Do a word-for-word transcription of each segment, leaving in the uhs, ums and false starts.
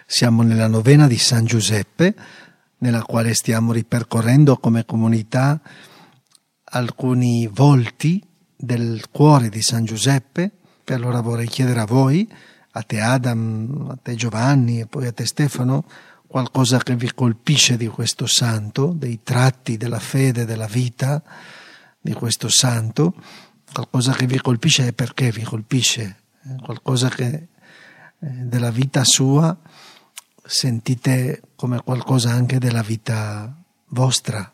Siamo nella novena di San Giuseppe, nella quale stiamo ripercorrendo come comunità alcuni volti del cuore di San Giuseppe. Per allora vorrei chiedere a voi, a te Adam, a te Giovanni e poi a te Stefano, qualcosa che vi colpisce di questo santo, dei tratti della fede, della vita di questo santo, qualcosa che vi colpisce e perché vi colpisce, qualcosa che della vita sua sentite come qualcosa anche della vita vostra.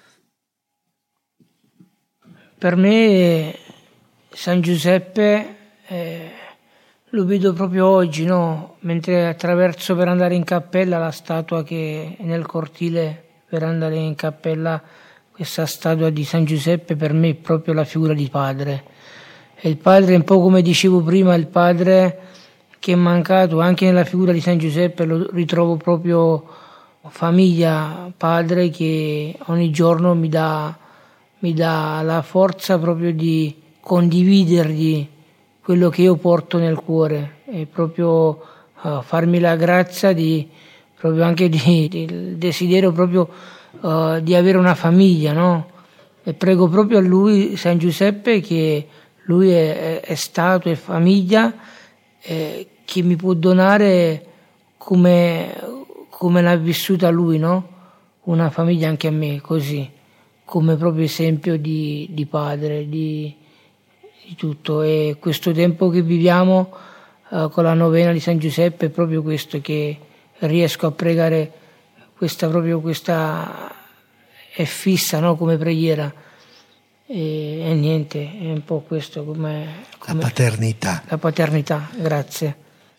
Per me San Giuseppe eh, lo vedo proprio oggi, no? Mentre attraverso per andare in cappella la statua che è nel cortile, per andare in cappella, questa statua di San Giuseppe per me è proprio la figura di padre. E il padre, un po' come dicevo prima, il padre che è mancato anche nella figura di San Giuseppe, lo ritrovo proprio famiglia, padre che ogni giorno mi dà, mi dà la forza proprio di condividergli quello che io porto nel cuore e proprio uh, farmi la grazia di proprio anche di, di il desiderio proprio uh, di avere una famiglia, no? E prego proprio a lui, San Giuseppe, che lui è, è stato e famiglia, eh, che mi può donare come, come l'ha vissuta lui, no? Una famiglia anche a me, così, come proprio esempio di, di padre, di, di tutto. E questo tempo che viviamo uh, con la novena di San Giuseppe è proprio questo, che riesco a pregare questa proprio questa è fissa, no? Come preghiera. E, e niente, è un po' questo come, come la paternità. La paternità, grazie.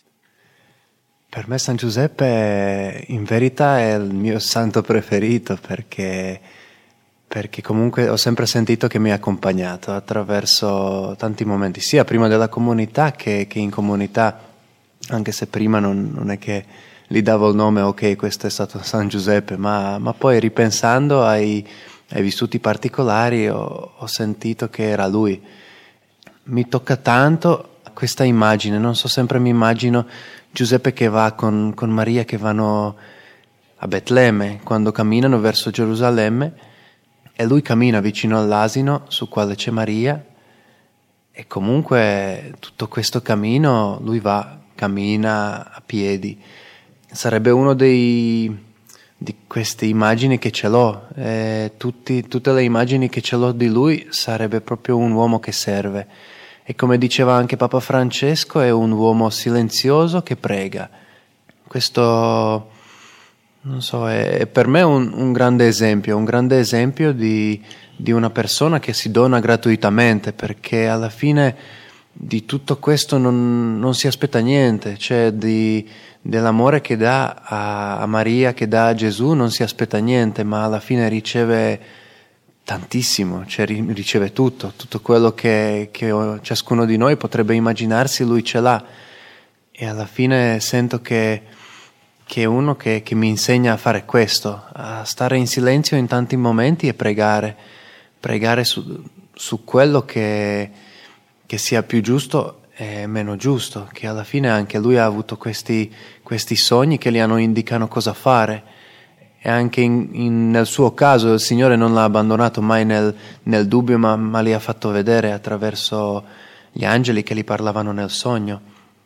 Per me San Giuseppe in verità è il mio santo preferito perché, perché comunque ho sempre sentito che mi ha accompagnato attraverso tanti momenti, sia prima della comunità che, che in comunità, anche se prima non, non è che gli davo il nome, ok, questo è stato San Giuseppe, ma, ma poi ripensando ai, ai vissuti particolari ho, ho sentito che era lui. Mi tocca tanto questa immagine, non so, sempre mi immagino Giuseppe che va con, con Maria, che vanno a Betlemme, quando camminano verso Gerusalemme, e lui cammina vicino all'asino su quale c'è Maria, e comunque tutto questo cammino lui va, cammina a piedi. Sarebbe uno dei, di queste immagini che ce l'ho, e tutti, tutte le immagini che ce l'ho di lui sarebbe proprio un uomo che serve. E come diceva anche Papa Francesco, è un uomo silenzioso che prega. Questo, non so, è per me un, un grande esempio, un grande esempio di, di una persona che si dona gratuitamente, perché alla fine di tutto questo non, non si aspetta niente, cioè di, dell'amore che dà a, a Maria, che dà a Gesù, non si aspetta niente, ma alla fine riceve tantissimo, cioè riceve tutto, tutto quello che, che ciascuno di noi potrebbe immaginarsi, lui ce l'ha. E alla fine sento che, che è uno che, che mi insegna a fare questo, a stare in silenzio in tanti momenti e pregare, pregare su, su quello che, che sia più giusto e meno giusto, che alla fine anche lui ha avuto questi, questi sogni che gli hanno indicano cosa fare. E anche in, in, nel suo caso il Signore non l'ha abbandonato mai nel, nel dubbio, ma, ma li ha fatto vedere attraverso gli angeli che gli parlavano nel sogno.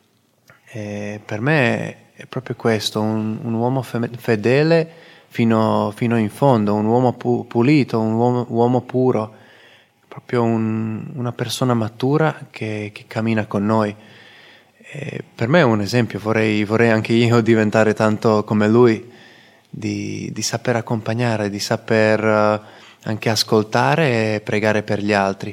E per me è proprio questo, un, un uomo fedele fino, fino in fondo, un uomo pu, pulito, un uomo, uomo puro, proprio un, una persona matura che, che cammina con noi. E per me è un esempio, vorrei, vorrei anche io diventare tanto come lui, Di, di saper accompagnare, di saper uh, anche ascoltare e pregare per gli altri.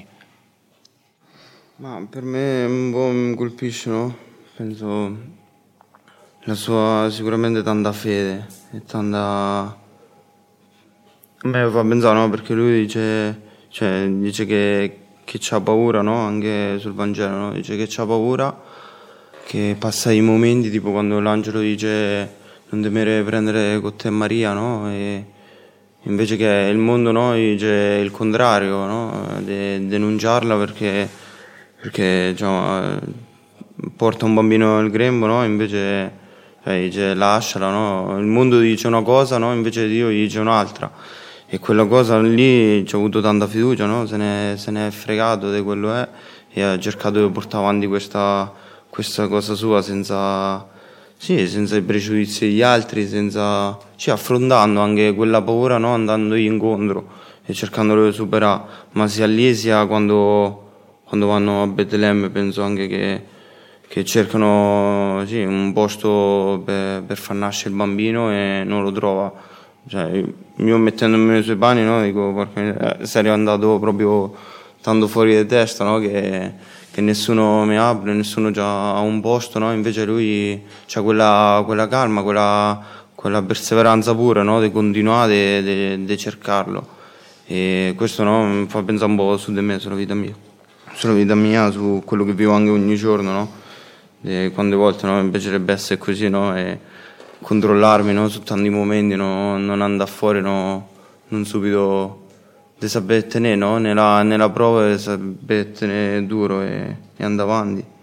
Ma per me un po' mi colpisce, no? Penso la sua sicuramente tanta fede e tanta... A me fa pensare, no? Perché lui dice, cioè, dice che, che c'ha paura, no? Anche sul Vangelo, no? Dice che c'ha paura, che passa i momenti tipo quando l'angelo dice non temere prendere con te Maria, no? E invece che il mondo, no? Dice il contrario, no? De- denunciarla perché, perché diciamo, porta un bambino nel grembo, no? Invece cioè dice lasciala, no? Il mondo dice una cosa, no? Invece Dio gli dice un'altra, e quella cosa lì ci ha avuto tanta fiducia, no? Se ne, se ne è fregato di quello è e ha cercato di portare avanti questa, questa cosa sua senza, sì, senza i pregiudizi degli altri, senza, sì, affrontando anche quella paura, no? Andandogli incontro e cercandolo di superare, ma sia lì sia quando, quando vanno a Betlemme, penso anche che, che cercano, sì, un posto per, per far nascere il bambino e non lo trova. Cioè, io mettendomi nei suoi panni, no, dico, porca, eh, sarei andato proprio tanto fuori di testa, no, che, che nessuno mi apre, nessuno ha un posto, no? Invece lui c'ha quella, quella calma, quella, quella perseveranza pura, no? Di continuare, di cercarlo. E questo, no, mi fa pensare un po' su di me, sulla vita mia, sulla vita mia, su quello che vivo anche ogni giorno, no? E quante volte, no, mi piacerebbe essere così, no? E controllarmi, no? Su tanti momenti, no? Non andare fuori, no? Non subito di saper tenere, no? Nella, nella prova di saper tenere duro e, e andare avanti.